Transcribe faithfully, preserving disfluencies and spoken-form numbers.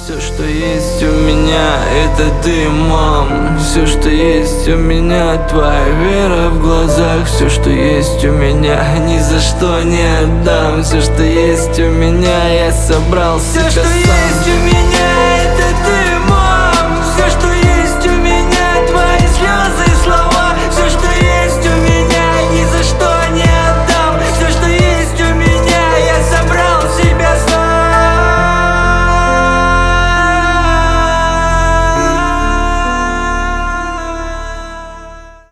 Все, что есть у меня, это ты, мам. Все, что есть у меня, твоя вера в глазах. Все, что есть у меня, ни за что не отдам. Все, что есть у меня, я собрал себя сам. Все, что есть у меня